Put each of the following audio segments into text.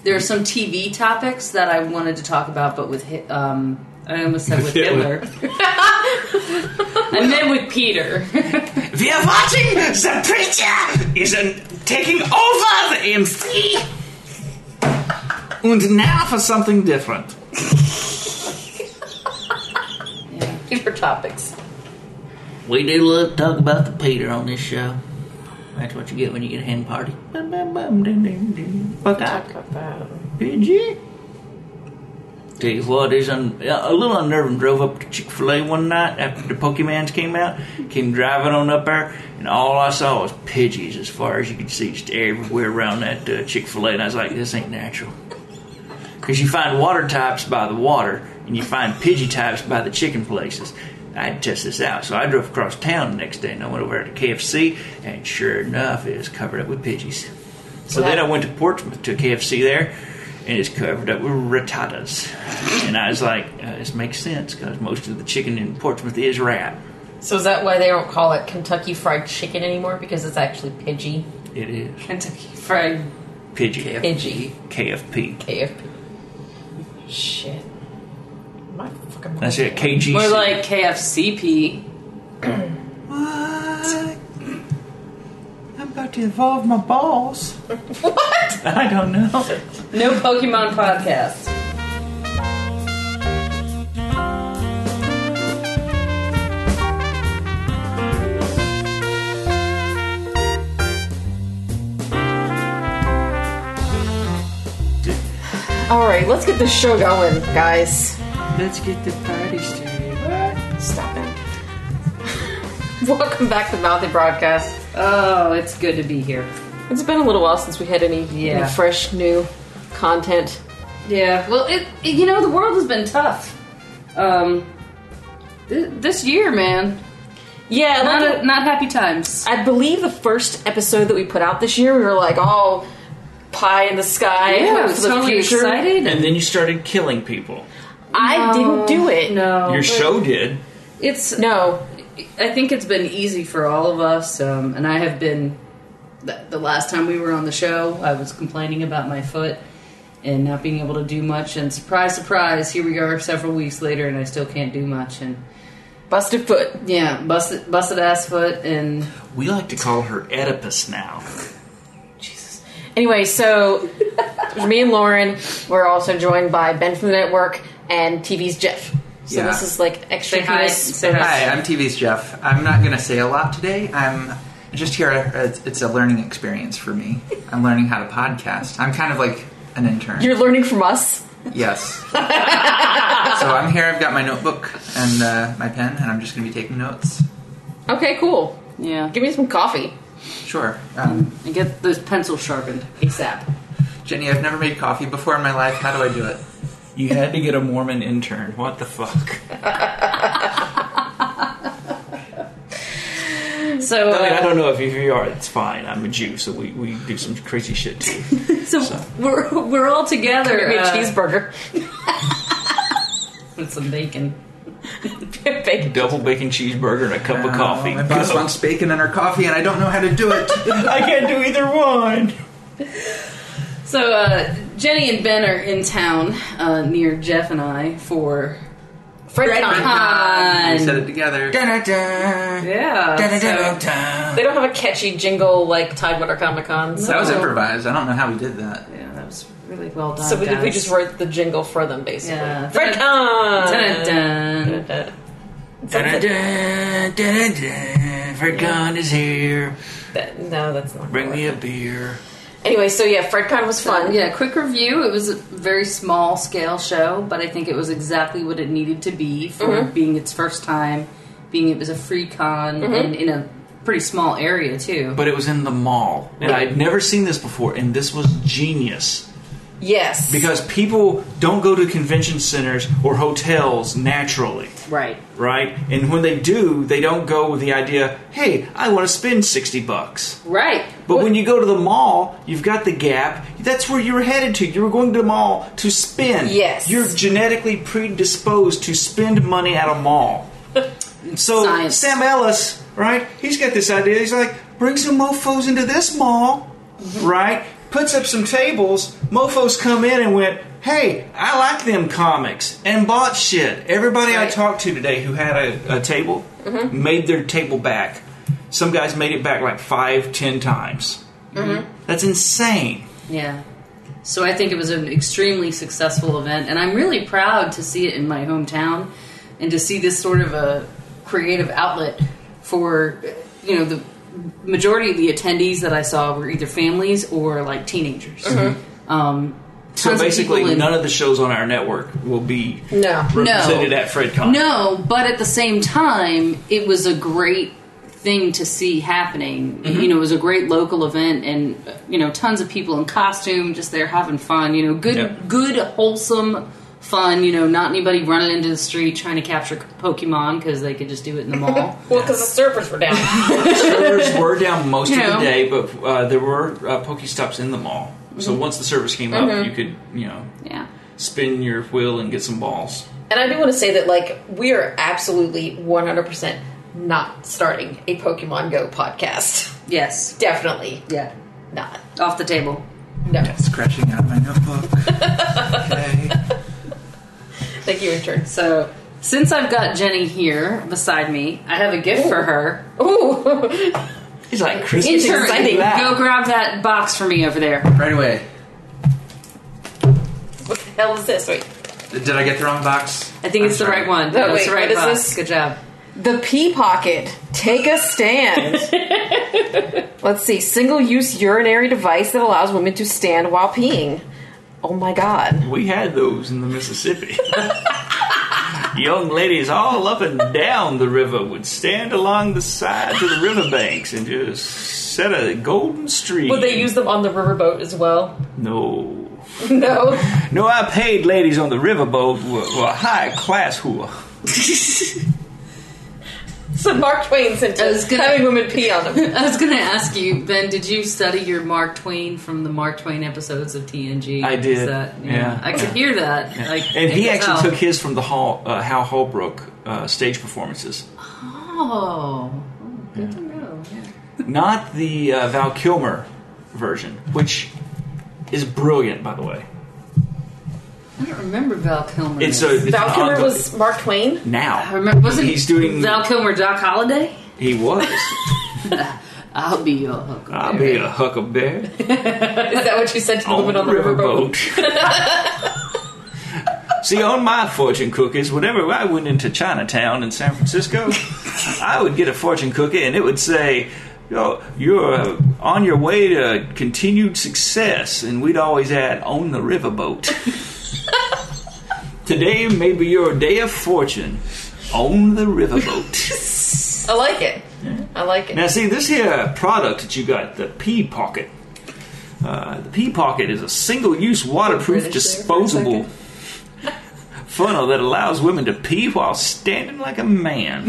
there are some TV topics that I wanted to talk about, but with I almost said with Hitler. I meant with Peter. We are watching the preacher is taking over the MC. And now for something different. Yeah, Peter topics. We do love to talk about the Peter on this show. That's what you get when you get a hen party. Fuck out. PG. Tell you what, a little unnerving. Drove up to Chick-fil-A one night after the Pokemans came out. Came driving on up there, and all I saw was Pidgeys as far as you could see, just everywhere around that Chick-fil-A. And I was like, this ain't natural. Because you find water types by the water, and you find Pidgey types by the chicken places. I had to test this out, so I drove across town the next day, and I went over to KFC, and sure enough, it was covered up with Pidgeys. So then I went to Portsmouth to KFC there, and it's covered up with Rattatas. And I was like, this makes sense, because most of the chicken in Portsmouth is rat. So is that why they don't call it Kentucky Fried Chicken anymore? Because it's actually Pidgey? It is. Kentucky Fried Pidgey. Pidgey. KFP. KFP. Shit. My fucking That's it, KGC. More like KFCP. What? I'm about to evolve my balls. What? I don't know. No Pokemon podcast. Alright, let's get this show going, guys. Let's get the party started. Stop it. Welcome back to the Mouthy Broadcast. Oh, it's good to be here. It's been a little while since we had any fresh, new content. Yeah, well, the world has been tough. This year, man. Yeah, Not happy times. I believe the first episode that we put out this year, we were like, all pie in the sky. Yeah, I for was the totally future. excited. And then you started killing people. I didn't do it. No. Your show did. No. I think it's been easy for all of us, and I have been... The last time we were on the show, I was complaining about my foot and not being able to do much, and surprise, surprise, here we are several weeks later, and I still can't do much, and... Busted foot. Yeah, busted ass foot, and... We like to call her Oedipus now. Jesus. Anyway, so me and Lauren, we're also joined by Ben from the network and TV's Jeff. So Yeah. this is like extra Say hi. famous. Say hi. Hi, I'm TV's Jeff. I'm not going to say a lot today. I'm just here. It's a learning experience for me. I'm learning how to podcast. I'm kind of like an intern. You're learning from us. Yes. So I'm here. I've got my notebook and my pen, and I'm just going to be taking notes. Okay, cool. Yeah. Give me some coffee. Sure. And get those pencils sharpened ASAP. Jenny, I've never made coffee before in my life. How do I do it? You had to get a Mormon intern. What the fuck? So I don't know if you are. It's fine. I'm a Jew, so we do some crazy shit too. So we're all together. Give me a cheeseburger. With some bacon. Bacon. Double bacon cheeseburger and a cup of coffee. My boss wants bacon in her coffee, and I don't know how to do it. I can't do either one. So Jenny and Ben are in town near Jeff and I for FredCon. We said it together. Yeah. So, They don't have a catchy jingle like Tidewater Comic Con. That was improvised. I don't know how we did that. yeah, that was really well done. So we guys. just wrote the jingle for them, basically. Yeah. FredCon! Dun-dun-dun. FredCon is here. No, that's not. Bring me a beer. Anyway, so yeah, FredCon was fun. Yeah, quick review. It was a very small scale show, but I think it was exactly what it needed to be for being its first time. It was a free con and in a pretty small area too. But it was in the mall. And I'd never seen this before, and this was genius. Yes. Because people don't go to convention centers or hotels naturally. Right. Right? And when they do, they don't go with the idea, hey, I want to spend $60. Right. But when you go to the mall, you've got the Gap. That's where you were headed to. You were going to the mall to spend. Yes. You're genetically predisposed to spend money at a mall. So Science. Sam Ellis, right? He's got this idea. He's like, bring some mofos into this mall, right? puts up some tables. Mofos come in and went, hey, I like them comics, and bought shit. Everybody I talked to today who had a table made their table back. Some guys made it back like 5-10 times. That's insane. Yeah. So I think it was an extremely successful event, and I'm really proud to see it in my hometown and to see this sort of a creative outlet for, the majority of the attendees that I saw were either families or like teenagers. So basically, none of the shows on our network will be represented at FredCon. No, but at the same time, it was a great thing to see happening. It was a great local event, and tons of people in costume just there having fun. Good wholesome fun. Not anybody running into the street trying to capture Pokemon because they could just do it in the mall. Well, because the servers were down. The servers were down most of the day, but there were Pokestops in the mall. So once the service came up, you could spin your wheel and get some balls. And I do want to say that we are absolutely 100% not starting a Pokemon Go podcast. Yes. Definitely. Yeah. Not. Off the table. No. It's scratching out my notebook. Okay. Thank you, intern. So, since I've got Jenny here beside me, I have a gift for her. Ooh. He's like, Christmas. Intern, go grab that box for me over there. Right away. What the hell is this? Wait. Did I get the wrong box? I think it's the right one. No, It's the right what box. is this? Good job. The Pee Pocket. Take a stand. Let's see. Single-use urinary device that allows women to stand while peeing. Oh my God. We had those in the Mississippi. Young ladies all up and down the river would stand along the sides of the riverbanks and just set a golden stream. Would they use them on the riverboat as well? No. No. No, I paid ladies on the riverboat were a high-class whore. So Mark Twain sent us having women pee on them. I was going to ask you, Ben, did you study your Mark Twain from the Mark Twain episodes of TNG? I did. Yeah. I could hear that. Yeah. And he actually took his from the Hal Holbrook stage performances. Oh, good to know. Yeah. Not the Val Kilmer version, which is brilliant, by the way. I don't remember Val Kilmer. Val Kilmer was Mark Twain? Now. I remember. Wasn't he's doing Val Kilmer Doc Holliday? He was. I'll be your huckleberry. I'll be a huckleberry. Is that what you said to the woman on the riverboat? See, on my fortune cookies, whenever I went into Chinatown in San Francisco, I would get a fortune cookie and it would say, you're on your way to continued success. And we'd always add, on the riverboat. Today may be your day of fortune on the riverboat. I like it. Yeah. I like it. Now, see, this here product that you got, the Pee Pocket. The Pee Pocket is a single-use, waterproof, disposable funnel that allows women to pee while standing like a man.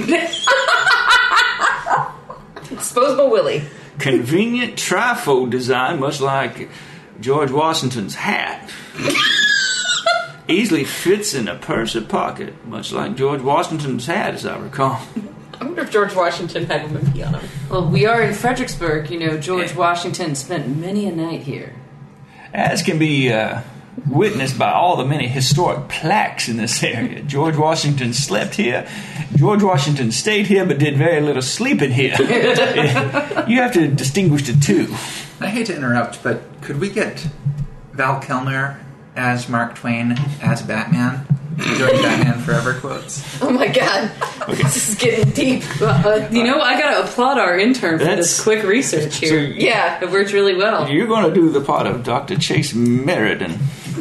Disposable Willie. Convenient trifold design, much like George Washington's hat. Easily fits in a purse or pocket, much like George Washington's hat, as I recall. I wonder if George Washington had women pee on him. Well, we are in Fredericksburg. George Washington spent many a night here. As can be witnessed by all the many historic plaques in this area. George Washington slept here. George Washington stayed here, but did very little sleeping here. You have to distinguish the two. I hate to interrupt, but could we get Val Kilmer as Mark Twain as Batman? Doing Batman Forever quotes. Oh my God. Okay. This is getting deep. I gotta applaud our intern for this quick research here. Yeah. It worked really well. You're going to do the part of Dr. Chase Meriden.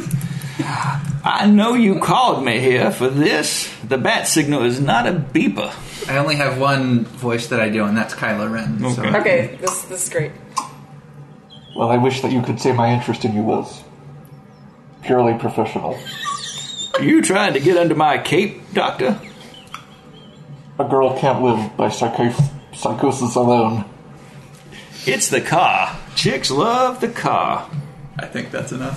I know you called me here for this. The bat signal is not a beeper. I only have one voice that I do, and that's Kylo Ren. Okay. So. Okay, this is great. Well, I wish that you could say my interest in you was purely professional. Are you trying to get under my cape, Doctor? A girl can't live by psychosis alone. It's the car. Chicks love the car. I think that's enough.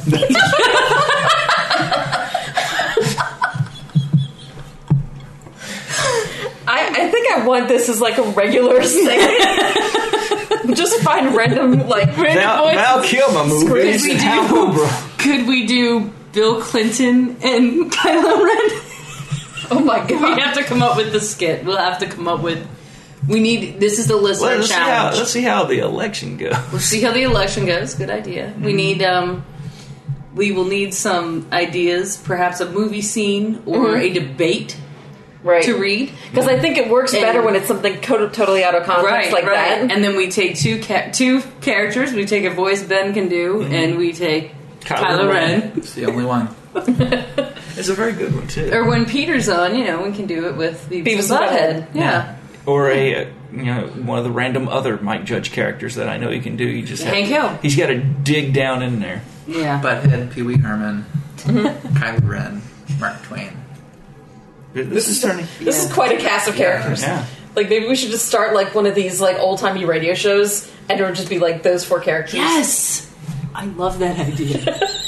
I think I want this as like a regular segment. Just find random Val voices. Kilmer movies. Could we Hal do- Holbrook. Could we do Bill Clinton and Kylo Ren? Oh my We god. have to come up with the skit. We'll have to come up with. We need. This is the listener challenge. Let's see how the election goes. We'll see how the election goes. Good idea. We need. We will need some ideas. Perhaps a movie scene or a debate Right. to read. Because I think it works better And- when it's something totally out of context like that. And then we take two characters. We take a voice Ben can do, and we take Kylo Ren. It's the only one. It's a very good one too. Or when Peter's on, we can do it with Beavis and and Butthead. Butthead. Yeah. Or one of the random other Mike Judge characters that I know he can do. You just Hank Hill. He's got to dig down in there. Yeah. Butthead, Pee Wee Herman, Kylo Ren, Mark Twain. This is turning. This is quite a cast of characters. Yeah. Like, maybe we should just start, like, one of these, like, old-timey radio shows, and it would just be, like, those 4 characters. Yes! I love that idea.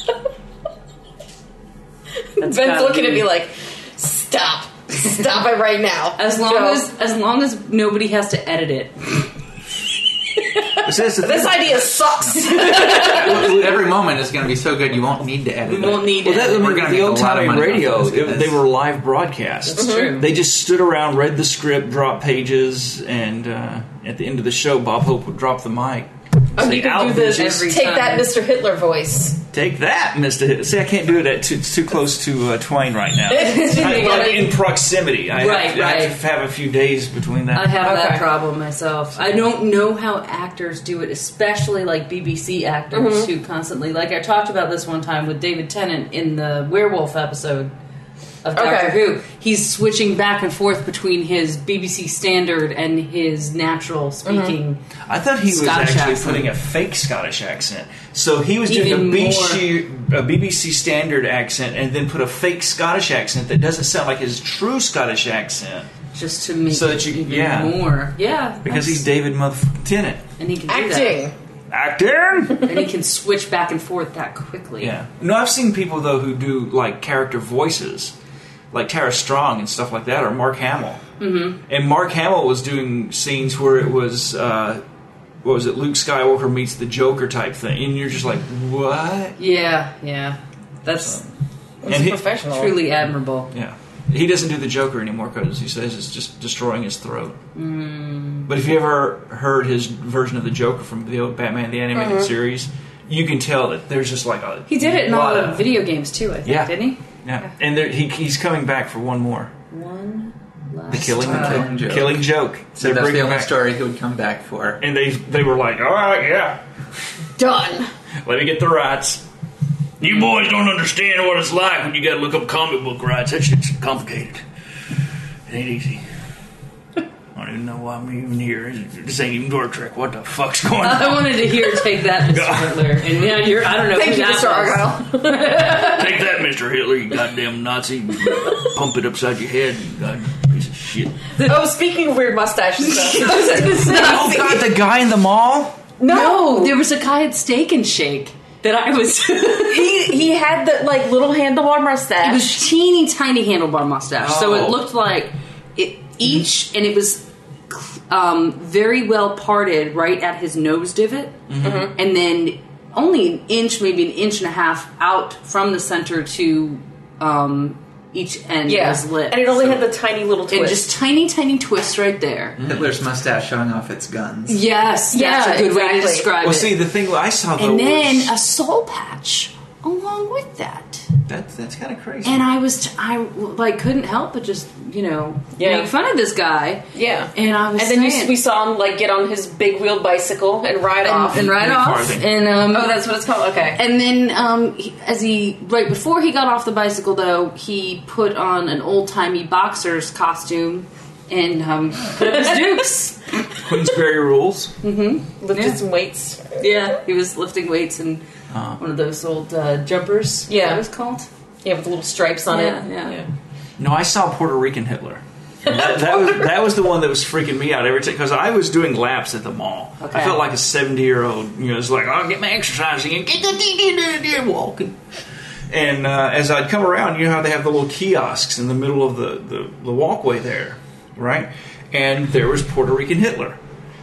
Ben's looking at me like, stop it right now. As long as nobody has to edit it. This idea sucks. Every moment is going to be so good you won't need to edit We won't need Well, it. We're gonna the make a old lot of time money radio, off this. they were live broadcasts. That's true. They just stood around, read the script, dropped pages, and at the end of the show, Bob Hope would drop the mic. Oh, you can do this. every Take time. that Mr. Hitler voice. Take that, Mr. Hitler. See, I can't do it. It's too close to Twain right now. gotta- in proximity. I Right, have to have a few days between that. I have Okay. that problem myself. I don't know how actors do it, especially like BBC actors who constantly, like I talked about this one time with David Tennant in the Werewolf episode of Doctor Who. He's switching back and forth between his BBC standard and his natural speaking. I thought he was Scottish actually accent. putting a fake Scottish accent. So he was doing Even a BBC standard accent and then put a fake Scottish accent that doesn't sound like his true Scottish accent. Just to make So it that you- even yeah. more. Yeah. Because that's- he's David motherfucking Tennant. and he can do Acting. Acting? that. And he can switch back and forth that quickly. Yeah. No, I've seen people, though, who do, like, character voices. Like Tara Strong and stuff like that, or Mark Hamill. Mm-hmm. And Mark Hamill was doing scenes where it was, what was it, Luke Skywalker meets the Joker type thing. And you're just like, what? Yeah, yeah. That's And he, Professional. truly admirable. yeah. He doesn't do the Joker anymore because he says it's just destroying his throat. But if you ever heard his version of the Joker from the old Batman the Animated Series, you can tell that there's just like a He did it in all lot the of video games too, I think, Yeah. didn't he? Yeah, and he's coming back for one more. One last The Killing time. Joke. Killing Joke. So They're that's the bringing only back- story he would come back for. And they were like, all right, yeah, Done. let me get the rights. You boys don't understand what it's like when you got to look up comic book rights. That shit's complicated. It ain't easy. I don't even know why I'm even here. This ain't even Door Trek. What the fuck's going on? I wanted to hear "Take That, Mr. Hitler," and yeah, I don't know. Thank who you, that Mr. was. Argyle. Take that, Mr. Hitler, you goddamn Nazi. Pump it upside your head, you goddamn piece of shit. Oh, speaking of weird mustaches stuff. Oh, God, the guy in the mall? No, there was a guy at Steak and Shake that I was. he had the, like, little handlebar mustache. It was teeny tiny handlebar mustache, so it Oh. looked like each, and it was very well parted right at his nose divot, and then only an inch, maybe an inch and a half out from the center to each end yeah. was lit. And it only So- had the tiny little twist. and just tiny twists right there. Hitler's mustache showing off its guns. Yes, that's Yeah, a good way to exactly. describe Well, it. see, the thing I saw, though, and then was... a soul patch along with that. That's kind of crazy. And I like couldn't help but just Yeah. make fun of this guy. Yeah. And I was And then saying, we saw him, like, get on his big wheel bicycle and ride off. and right Big off. farthing. And Oh, that's what it's called? Okay. and then right before he got off the bicycle, though, he put on an old timey boxer's costume and put up his dukes. Queensberry rules. Lifted Yeah. some weights. Yeah, he was lifting weights in one of those old jumpers. Yeah. What was called? Yeah, with the little stripes on Yeah, it. yeah. No, I saw Puerto Rican Hitler. that was the one that was freaking me out every time because I was doing laps at the mall. Okay. I felt like a 70-year-old. It's like I'll get my exercising and get walking. And as I'd come around, you know how they have the little kiosks in the middle of the walkway there, right? And there was Puerto Rican Hitler.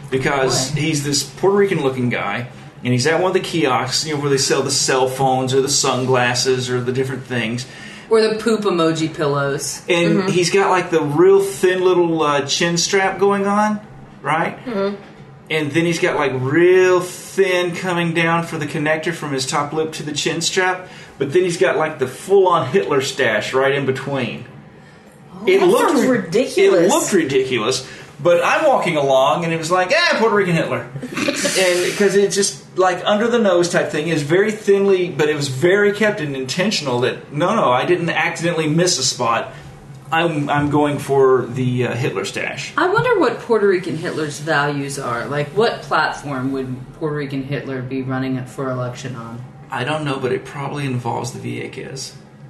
because he's this Puerto Rican-looking guy, and he's at one of the kiosks, where they sell the cell phones or the sunglasses or the different things. Or the poop emoji pillows. And he's got like the real thin little chin strap going on, right? Mm-hmm. And then he's got like real thin coming down for the connector from his top lip to the chin strap. But then he's got like the full-on Hitler stash right in between. That sounds ridiculous. It looked ridiculous. But I'm walking along, and it was like, Puerto Rican Hitler. And because it's just like under the nose type thing. Is very thinly, but it was very kept and intentional that, no, I didn't accidentally miss a spot. I'm going for the Hitler stash. I wonder what Puerto Rican Hitler's values are. Like, what platform would Puerto Rican Hitler be running for election on? I don't know, but it probably involves the Vieques.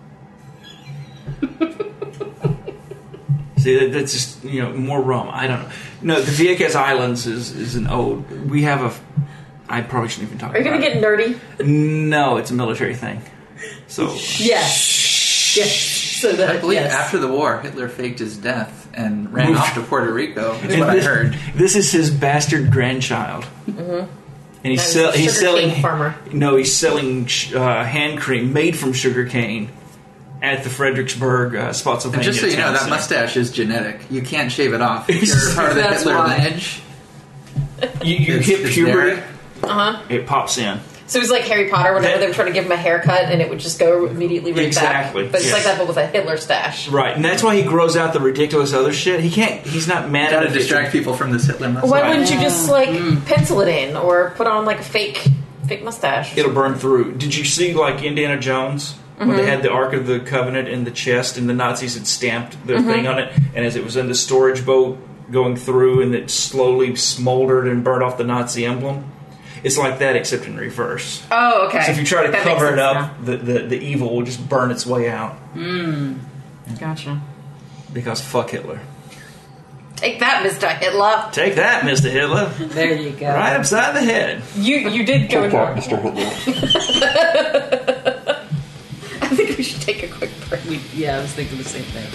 See, that's just, more rum. I don't know. No, the Vieques Islands is an ode. We have I probably shouldn't even talk about it. Are you going to get nerdy? No, it's a military thing. So Yes. So that, I believe after the war, Hitler faked his death and ran off to Puerto Rico. That's what I heard. This is his bastard grandchild. Mm-hmm. And he's selling farmer. No, he's selling hand cream made from sugar cane at the Fredericksburg, Spotsylvania. And just so you know, that center. mustache is genetic. You can't shave it off. If you're part of the Hitler lineage, you hit puberty, Uh-huh. it pops in. So it was like Harry Potter whenever they were trying to give him a haircut and it would just go immediately right Exactly. back. But it's Yes. like that, but with a Hitler stash. Right, and that's why he grows out the ridiculous other shit. He's not mad got at to it. distract people from this Hitler mustache. Why wouldn't you just pencil it in or put on like a fake mustache? It'll burn through. Did you see like Indiana Jones? When they had the Ark of the Covenant in the chest and the Nazis had stamped their thing on it, and as it was in the storage boat going through and it slowly smoldered and burned off the Nazi emblem? It's like that, except in reverse. Oh, okay. So if you try to That cover makes it sense up, the evil will just burn its way out. Gotcha. Because fuck Hitler. Take that, Mr. Hitler. Take that, Mr. Hitler. There you go. Right upside the head. You did go Take that, Mr. Hitler. I think we should take a quick break. I was thinking the same thing.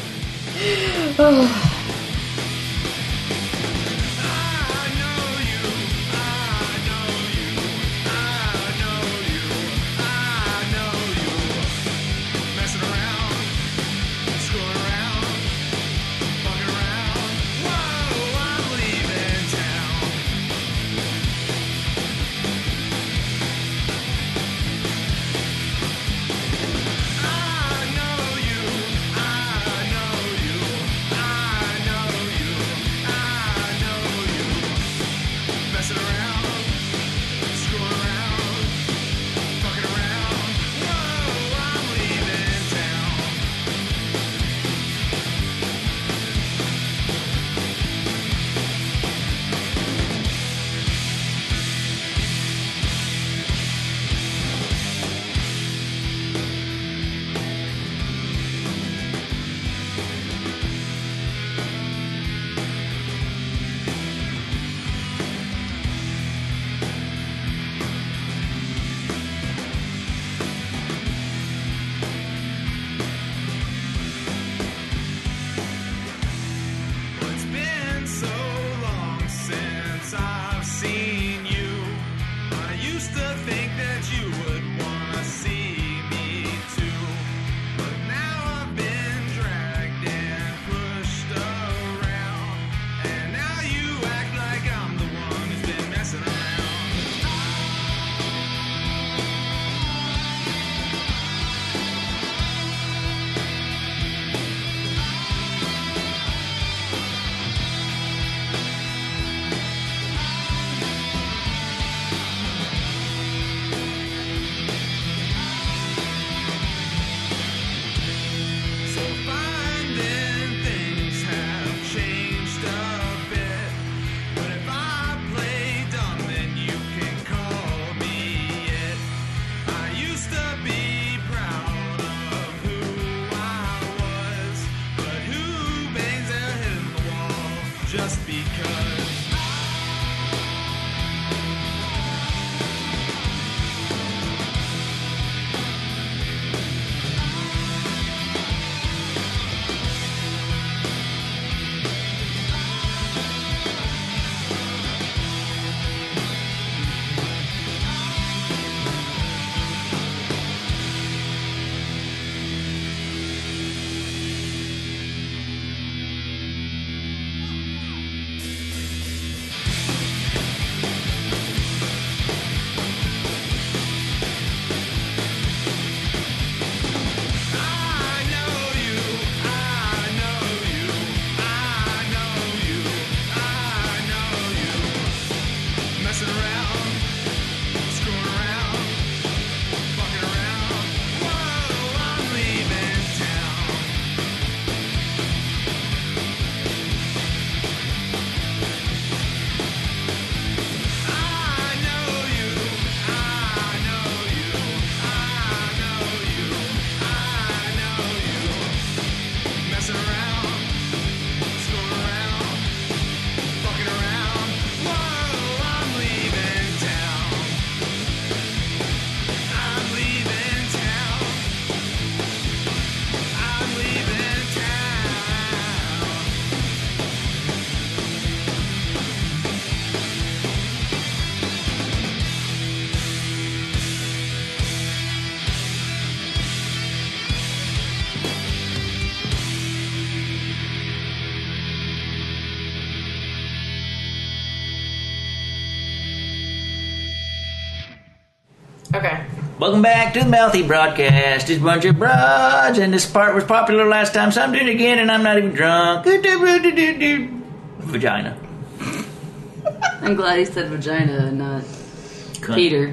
Welcome back to the Mouthy Broadcast. It's a bunch of broads, and this part was popular last time, so I'm doing it again, and I'm not even drunk. Vagina. I'm glad he said vagina and not Cunt. Peter.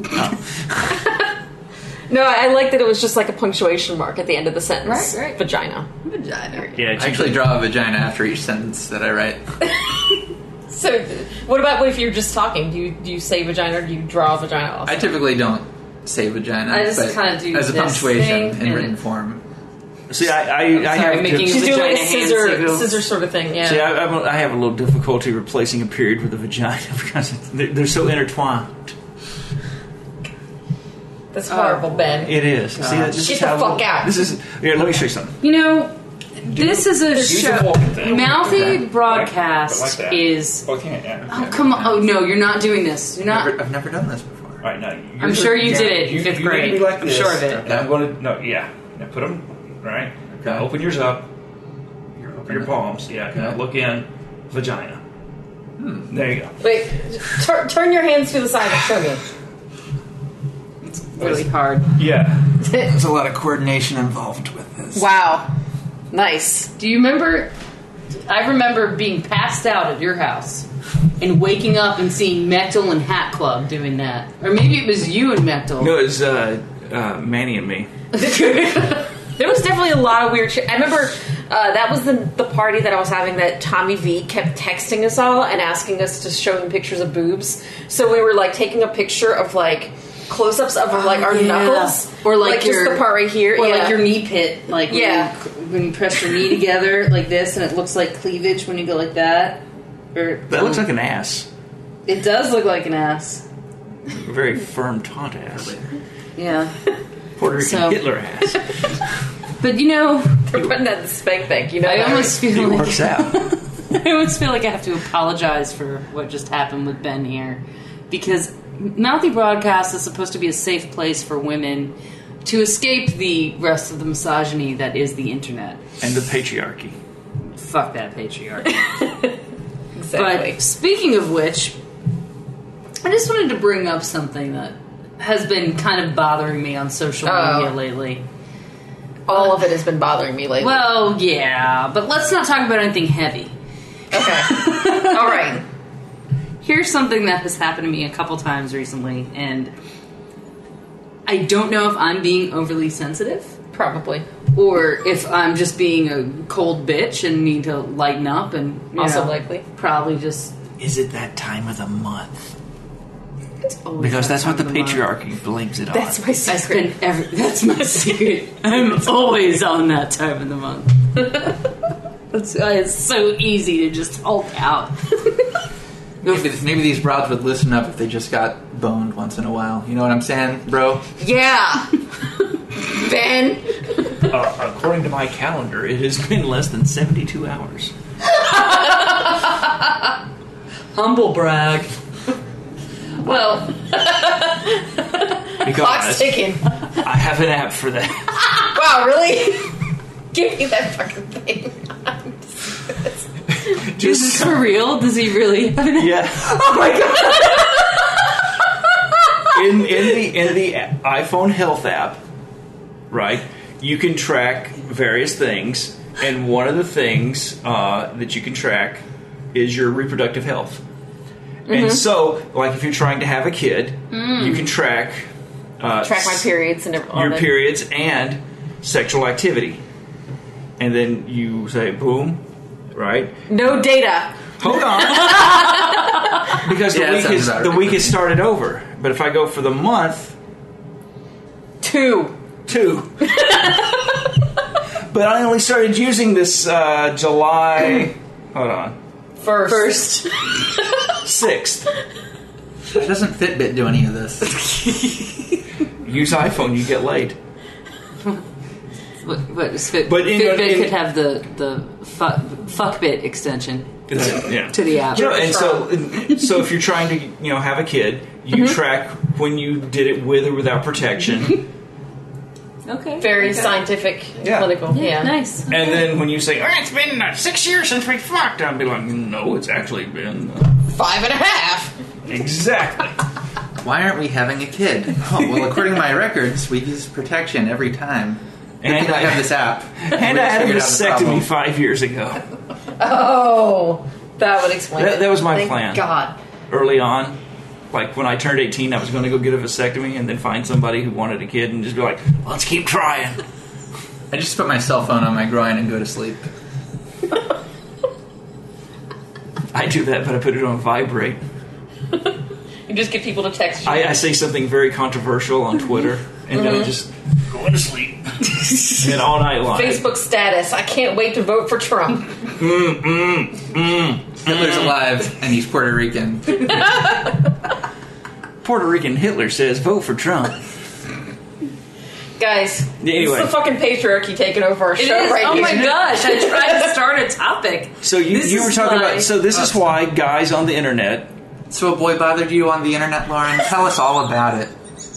No, I like that it was just like a punctuation mark at the end of the sentence. Right. Vagina. Vagina. Yeah, I actually draw a vagina after each sentence that I write. So, what about if you're just talking? Do you say vagina or do you draw vagina also? I typically don't say vagina. I just but kinda do as a this punctuation thing in and written it- form. See, I sorry, have making She's doing like a Vagina hand signals. scissor sort of thing, yeah. See, I have a little difficulty replacing a period with a vagina because they're so intertwined. That's horrible, Ben. It is. See, this Get is the how fuck out. This is here. Let me show you something. You know, this is a show. walking thing. Mouthy Okay. broadcast Like that. is. Oh, can't, yeah. Oh, come on. Oh, no, you're not doing this. You're not. I've never done this before. All right, now. I'm sure you did it in fifth you grade. Be like I'm this. sure of it. And I'm going to yeah. Now put them right. Okay. Now open yours up. Open Your it. palms. Yeah. Okay. Now look in. Vagina. There you go. Wait, turn your hands to the side and show me. Really hard. Yeah. There's a lot of coordination involved with this. Wow. Nice. Do you remember? I remember being passed out at your house and waking up and seeing Mechtel and Hat Club doing that. Or maybe it was you and Mechtel. No, it was Manny and me. There was definitely a lot of weird shit. I remember that was the party that I was having that Tommy V kept texting us all and asking us to show him pictures of boobs. So we were like taking a picture of like close-ups of like our knuckles, or like just your the part right here, or yeah. like your knee pit, like when you press your knee together like this, and it looks like cleavage when you go like that. Or That looks like an ass. it does look like an ass. A very firm, taut ass. Yeah, Puerto Rican So- Hitler ass. but you know, They're putting that in the spank bank, you know. I that, almost right? It feel like works out. I almost feel like I have to apologize for what just happened with Ben here, because Mouthy Broadcast is supposed to be a safe place for women to escape the rest of the misogyny that is the internet. And the patriarchy. Fuck that patriarchy. Exactly. But speaking of which, I just wanted to bring up something that has been kind of bothering me on social media lately. All of it has been bothering me lately. Well, yeah, but let's not talk about anything heavy. Okay. All right. Here's something that has happened to me a couple times recently, and I don't know if I'm being overly sensitive Probably. or if I'm just being a cold bitch and need to lighten up, and you Also know, likely. probably just Is it that time of the month? always Because that that's what the time of month. patriarchy blames it on. That's my I secret. spend that's my secret. I'm always on that time of the month. That's why it's so easy to just Hulk out. Maybe these broads would listen up if they just got boned once in a while. You know what I'm saying, bro? Yeah. Ben. According to my calendar, it has been less than 72 hours. Humble brag. Well, Clock's Because ticking. I have an app for that. Wow, really? Give me that fucking thing. is this for real? Does he really have an Yeah. Oh my god. In the iPhone Health app, right? You can track various things, and one of the things that you can track is your reproductive health. And so, like, if you're trying to have a kid, you can track Track my periods and your periods and sexual activity, and then you say boom, right? No data. Hold on, because Yeah, that sounds about the right. week has started over. But if I go for the month, 2. 2. But I only started using this July. Hold on, First. 6th. Why doesn't Fitbit do any of this? Use iPhone, you get laid. But Fitbit could have the fuckbit extension Yeah. to the app. You know, and so if you're trying to have a kid, you track when you did it with or without protection, Okay. Very scientific, Yeah. clinical. Yeah, Yeah. nice. and then when you say, "Oh, it's been 6 years since we fucked," I'll be like, "No, it's actually been 5.5. exactly." Why aren't we having a kid? Oh, well, according to my records, we use protection every time. And I have this app. And I had a vasectomy 5 years ago. Oh, that would explain it. That was my Thank plan. God. Early on, like when I turned 18, I was going to go get a vasectomy and then find somebody who wanted a kid and just be like, let's keep trying. I just put my cell phone on my groin and go to sleep. I do that, but I put it on vibrate. You just get people to text you. I say something very controversial on Twitter, and then I just go to sleep. And then all night long. Facebook status. I can't wait to vote for Trump. Hitler's alive, and he's Puerto Rican. Puerto Rican Hitler says, vote for Trump. Guys, Anyway. it's the fucking patriarchy taking over our It show is. right Oh here. my gosh! I tried to start a topic. So you were talking about, so this is why guys on the internet. So a boy bothered you on the internet, Lauren? Tell us all about it.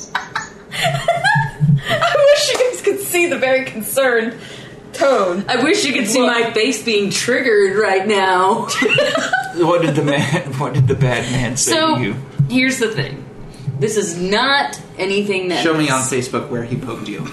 I wish you guys could see the very concerned tone. I wish you could see my face being triggered right now. What did the bad man say So to you? here's the thing. This is not anything that Show me is- on Facebook where he poked you.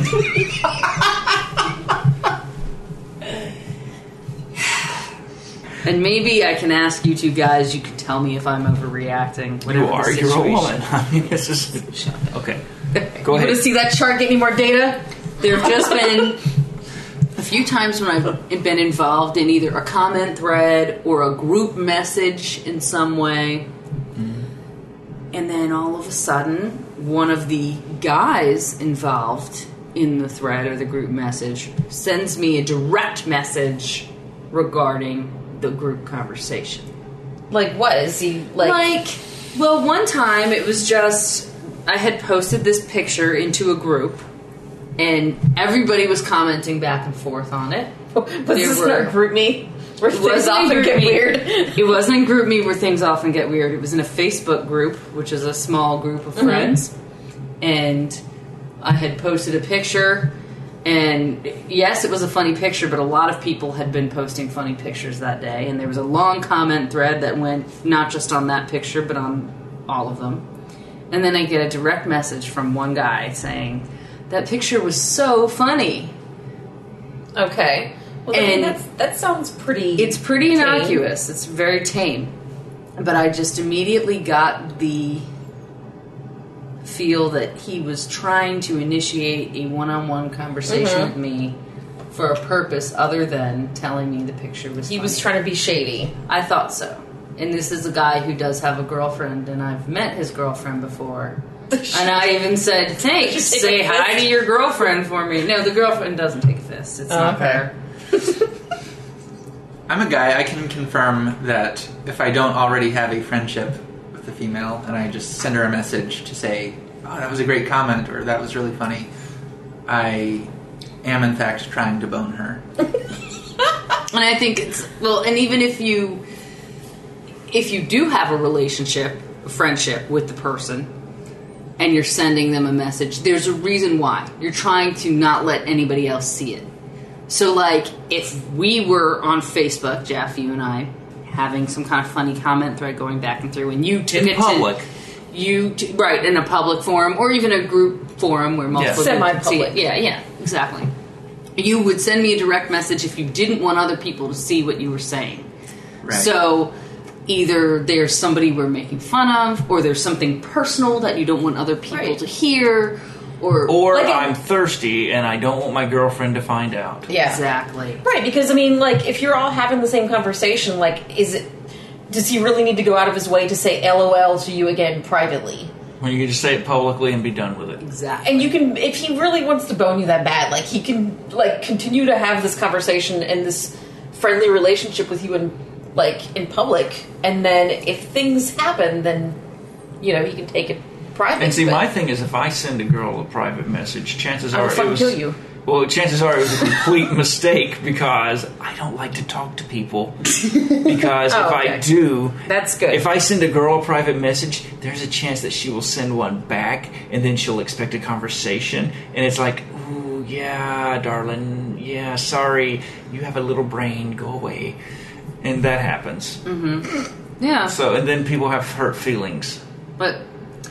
And maybe I can ask you two guys. You can tell me if I'm overreacting. You Whatever the are. You're a situation. woman. I mean, it's just okay. Go You want ahead. to see that chart get any more data? There have just been a few times when I've been involved in either a comment thread or a group message in some way. And then all of a sudden, one of the guys involved in the thread or the group message sends me a direct message regarding the group conversation. Like what? Is he like Well, one time it was just, I had posted this picture into a group, and everybody was commenting back and forth on it. was this not group me? Where things wasn't often in get GroupMe. weird. It wasn't in GroupMe where things often get weird. It was in a Facebook group, which is a small group of friends. And I had posted a picture, and yes, it was a funny picture, but a lot of people had been posting funny pictures that day. And there was a long comment thread that went not just on that picture, but on all of them. And then I get a direct message from one guy saying, that picture was so funny. Okay. Well, I mean, And that sounds pretty. It's pretty tame. innocuous. It's very tame. But I just immediately got the feel that he was trying to initiate a one-on-one conversation with me for a purpose other than telling me the picture was He funny. was trying to be shady. I thought so. And this is a guy who does have a girlfriend, and I've met his girlfriend before. And I even said, thanks, say hi to your girlfriend for me. No, the girlfriend doesn't take a fist. It's not okay. her. I'm a guy, I can confirm that if I don't already have a friendship with a female and I just send her a message to say, oh, that was a great comment or that was really funny, I am in fact trying to bone her. And I think it's, well, and even if you do have a relationship, a friendship with the person, and you're sending them a message, there's a reason why. You're trying to not let anybody else see it. So, like, if we were on Facebook, Jeff, you and I, having some kind of funny comment thread going back and through, and you took In it public. right, in a public forum, or even a group forum where multiple people can see it. Semi-public. Yeah, exactly. You would send me a direct message if you didn't want other people to see what you were saying. Right. So either there's somebody we're making fun of, or there's something personal that you don't want other people Right. to hear, or Like I'm thirsty and I don't want my girlfriend to find out. Yeah. exactly. Right, because I mean, like, if you're all having the same conversation, like, does he really need to go out of his way to say LOL to you again privately? When you can just say it publicly and be done with it. Exactly. And you can, if he really wants to bone you that bad, like, he can, like, continue to have this conversation and this friendly relationship with you in public, and then if things happen, then, you know, he can take it private. And see, but- my thing is, if I send a girl a private message, chances I are would fucking kill you. Well, chances are it was a complete mistake because I don't like to talk to people. Because Oh, if okay. I do, That's good. if I send a girl a private message, there's a chance that she will send one back, and then she'll expect a conversation, and it's like, ooh, yeah, darling, yeah, sorry, you have a little brain, go away, and that happens. Yeah. So, and then people have hurt feelings. But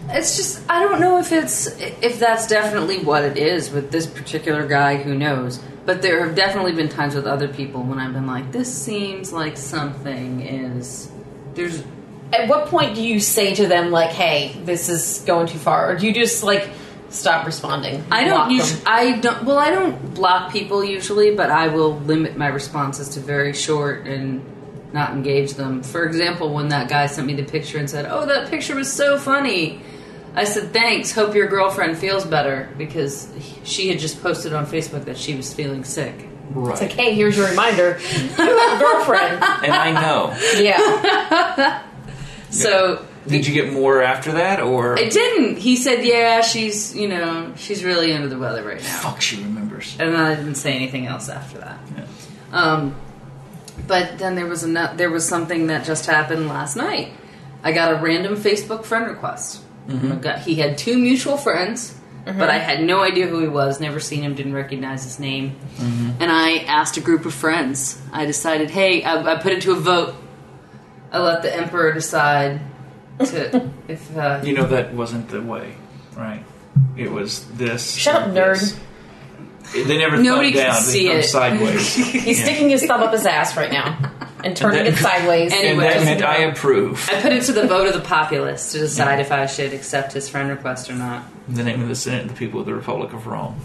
It's just, I don't know if that's definitely what it is with this particular guy, who knows. But there have definitely been times with other people when I've been like, this seems like something is... There's... At what point do you say to them, like, hey, this is going too far? Or do you just, like, stop responding? I don't block people usually, but I will limit my responses to very short and not engage them. For example, when that guy sent me the picture and said, oh, that picture was so funny, I said, thanks, hope your girlfriend feels better, because she had just posted on Facebook that she was feeling sick. Right. It's like, hey, here's your reminder. You have a girlfriend. And I know. Yeah. So... Did you get more after that, or... I didn't. He said, yeah, she's really under the weather right now. Fuck, she remembers. And I didn't say anything else after that. Yeah. But then there was something that just happened last night. I got a random Facebook friend request. Mm-hmm. He had 2 mutual friends, but I had no idea who he was, never seen him, didn't recognize his name. Mm-hmm. And I asked a group of friends. I decided, hey, I put it to a vote. I let the emperor decide to if that wasn't the way, right? It was this. Shut up, nerd. This. They never Nobody thumb down. can see they it. Sideways. He's sticking his thumb up his ass right now and turning it sideways. Anyway. And that meant I approve. I put it to the vote of the populace to decide if I should accept his friend request or not. In the name of the Senate, the people of the Republic of Rome.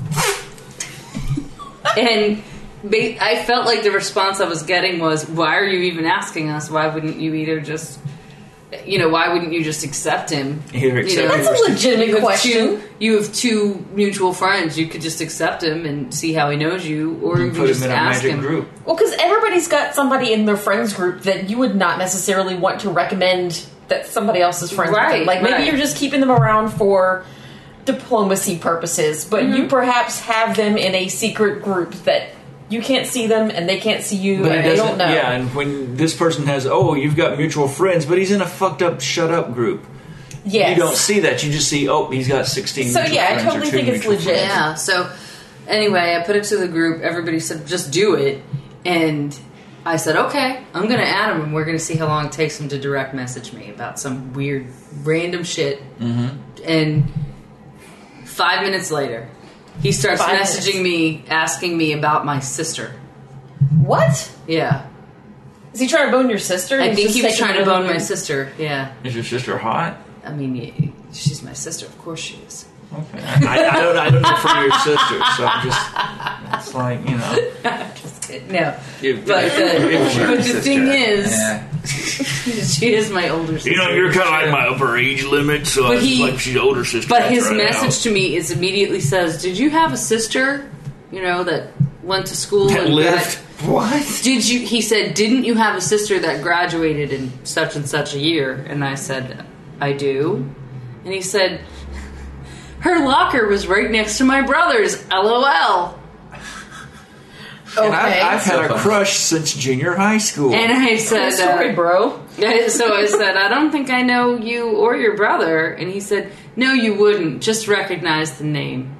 And I felt like the response I was getting was, why are you even asking us? Why wouldn't you either just... why wouldn't you just accept him? That's a legitimate question. You have 2 mutual friends. You could just accept him and see how he knows you, or you put can just him in a ask magic him. Group. Well, because everybody's got somebody in their friends group that you would not necessarily want to recommend that somebody else is friends with them. Like, maybe you're just keeping them around for diplomacy purposes, but you perhaps have them in a secret group that you can't see them and they can't see you, and they don't know. Yeah, and when this person has, you've got mutual friends, but he's in a fucked up shut up group. Yes. You don't see that. You just see, he's got 16 So mutual yeah, friends. I totally or 2 think it's mutual legit. friends. Yeah, so anyway, I put it to the group. Everybody said, just do it. And I said, okay, I'm going to add him, and we're going to see how long it takes him to direct message me about some weird, random shit. Mm-hmm. And 5 minutes later, he starts messaging me, asking me about my sister. What? Yeah. Is he trying to bone your sister? I think he was trying to bone my sister, yeah. Is your sister hot? I mean, she's my sister. Of course she is. Okay. I don't know for your sister, so I'm just, it's like, Just kidding. No. But the thing is, she is my older sister. you're kind of like my upper age limit, so it's like she's older sister. But his message to me is immediately says, did you have a sister, that went to school that and lived? What? Did you? He said, didn't you have a sister that graduated in such and such a year? And I said, I do. And he said, her locker was right next to my brother's. LOL. Okay. And I've had a crush since junior high school. And I said, Cool story, bro. So I said, I don't think I know you or your brother. And he said, no, you wouldn't. Just recognize the name.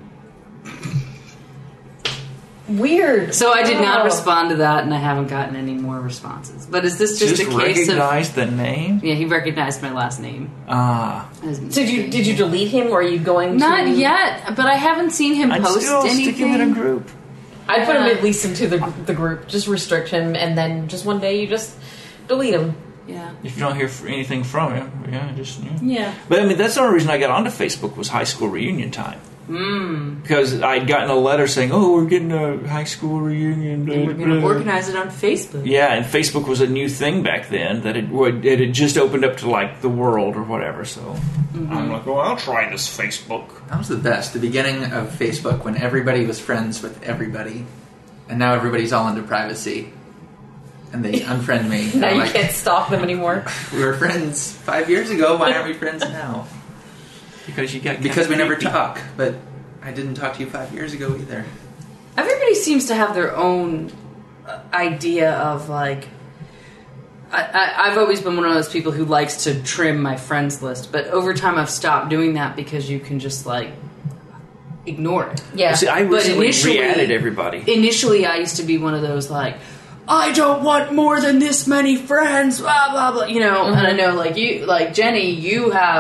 Weird. So I did not respond to that, and I haven't gotten any more responses. But is this just a case of... recognize the name? Yeah, he recognized my last name. So did you delete him, or are you going to... Not yet, but I haven't seen him I'd post still anything. stick him in a group. I'd put him at least into the group. Just restrict him, and then just one day you just delete him. Yeah. If you don't hear anything from him, Yeah. But I mean, that's the only reason I got onto Facebook was high school reunion time. Because I'd gotten a letter saying, we're getting a high school reunion. And we're going to organize it on Facebook. Yeah, and Facebook was a new thing back then that it had just opened up to like the world or whatever. So I'm like, I'll try this Facebook. That was the best. The beginning of Facebook when everybody was friends with everybody, and now everybody's all into privacy, and they unfriend me. Now you can't stalk them anymore. We were friends 5 years ago. Why aren't we friends now? Because we never talk. But I didn't talk to you 5 years ago either. Everybody seems to have their own idea of like... I've always been one of those people who likes to trim my friends list, but over time I've stopped doing that because you can just like ignore it. Yeah. See, I recently re-added everybody. Initially, I used to be one of those like, I don't want more than this many friends, blah blah blah. And I know like you, like Jenny, you have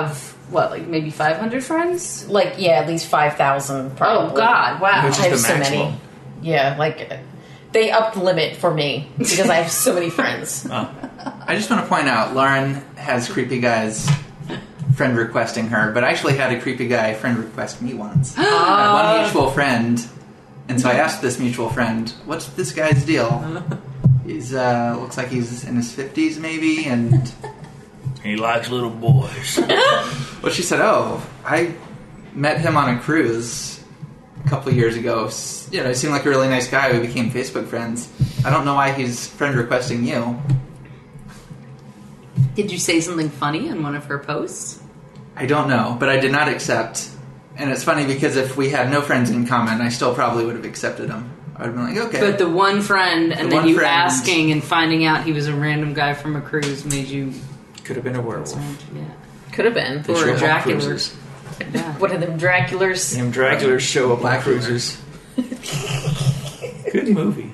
what, like maybe 500 friends? Like, yeah, at least 5,000 probably. Oh, God, wow. Which is I have the so maximum. many. Yeah, like, they upped the limit for me because I have so many friends. I just want to point out, Lauren has creepy guys friend requesting her, but I actually had a creepy guy friend request me once. I had one mutual friend, and so I asked this mutual friend, "What's this guy's deal?" He's looks like he's in his 50s maybe, and He likes little boys. well, she said, "Oh, I met him on a cruise a couple years ago. You know, he seemed like a really nice guy. We became Facebook friends. I don't know why he's friend requesting you." Did you say something funny in one of her posts? I don't know, but I did not accept. And it's funny because if we had no friends in common, I still probably would have accepted him. I would have been like, okay. But the one friend, and The then one you friend- asking and finding out he was a random guy from a cruise made you Could have been a werewolf. yeah. Could have been. They Or show a up on Dracula. cruises. Yeah. One of them Draculars. Them Draculas show up on Black cruises. Good movie.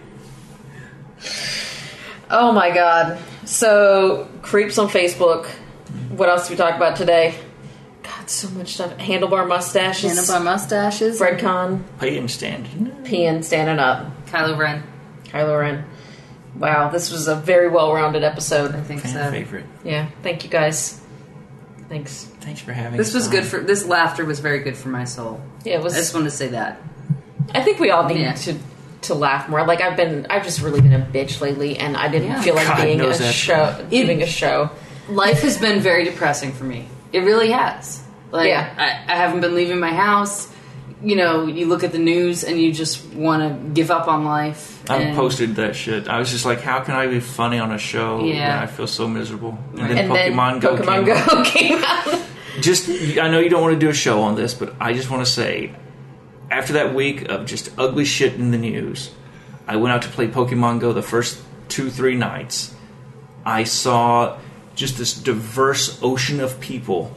Oh my god. So, creeps on Facebook. What else did we talk about today? God, so much stuff. Handlebar mustaches. Handlebar mustaches. Fredcon. Pay stand. Peeing, standing up. Kylo Ren. Kylo Ren. Wow, this was a very well-rounded episode. I think Fan so. favorite. Yeah, thank you guys. Thanks. Thanks for having This us was on. good for this laughter was very good for my soul. Yeah, it I just was. want to say that. I think we all need Yeah. to laugh more. Like I've just really been a bitch lately, and I didn't Yeah. feel like God being knows a that. show, giving a show. Life has been very depressing for me. It really has. Like Yeah. I haven't been leaving my house. You know, you look at the news and you just want to give up on life. I and posted that shit. I was just like, how can I be funny on a show? Yeah. I feel so miserable. Right. And then Pokemon Go Pokemon came out. Go came out. Just, I know you don't want to do a show on this, but I just want to say, after that week of just ugly shit in the news, I went out to play Pokemon Go the first 2-3 nights. I saw just this diverse ocean of people.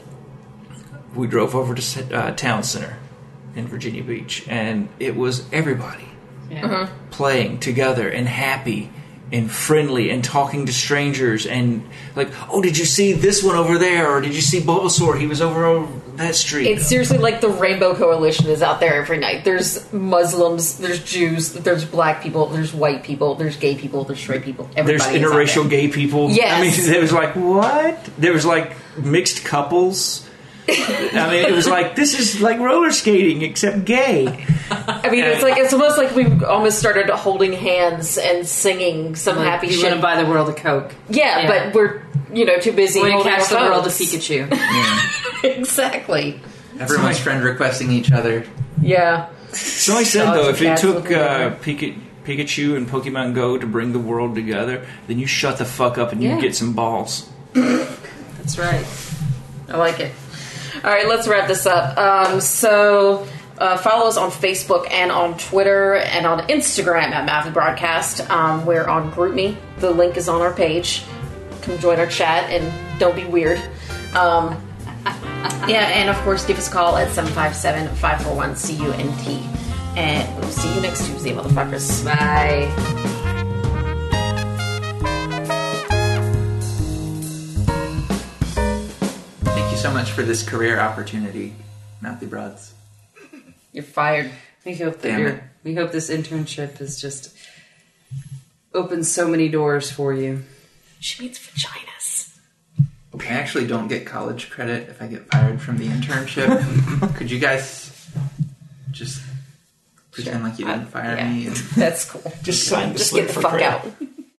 We drove over to Town Center in Virginia Beach, and it was everybody Yeah. playing together and happy and friendly and talking to strangers and like, oh, did you see this one over there? Or did you see Bulbasaur? He was over that street. It's seriously like the Rainbow Coalition is out there every night. There's Muslims, there's Jews, there's black people, there's white people, there's gay people, there's straight people. There's Everybody is out interracial there. gay people. Yes. I mean, there was like, what? There was like mixed couples. I mean, it was like, this is like roller skating except gay. I mean, it's almost like we almost started holding hands and singing some Like, happy you shit. want to buy the world a Coke. Yeah, but we're too busy. We're going to holding catch the our world of phones. Pikachu. Exactly. Everyone's friend requesting each other. Yeah. Somebody said, Dogs though, and if it cats took looking together. Pikachu and Pokemon Go to bring the world together, then you shut the fuck up and Yeah. you get some balls. That's right. I like it. All right, let's wrap this up. Follow us on Facebook and on Twitter and on Instagram at Math Broadcast. We're on GroupMe. The link is on our page. Come join our chat and don't be weird. Yeah, and of course, give us a call at 757-541-CUNT. And we'll see you next Tuesday, motherfuckers. Bye. Thank you so much for this career opportunity, Mouthy Broads. You're fired. We hope that Damn it. we hope this internship has just opened so many doors for you. She means vaginas. I actually don't get college credit if I get fired from the internship. Could you guys just pretend like you didn't fire Yeah. me? And That's cool. Just sign the Just slip get the for fuck credit. out.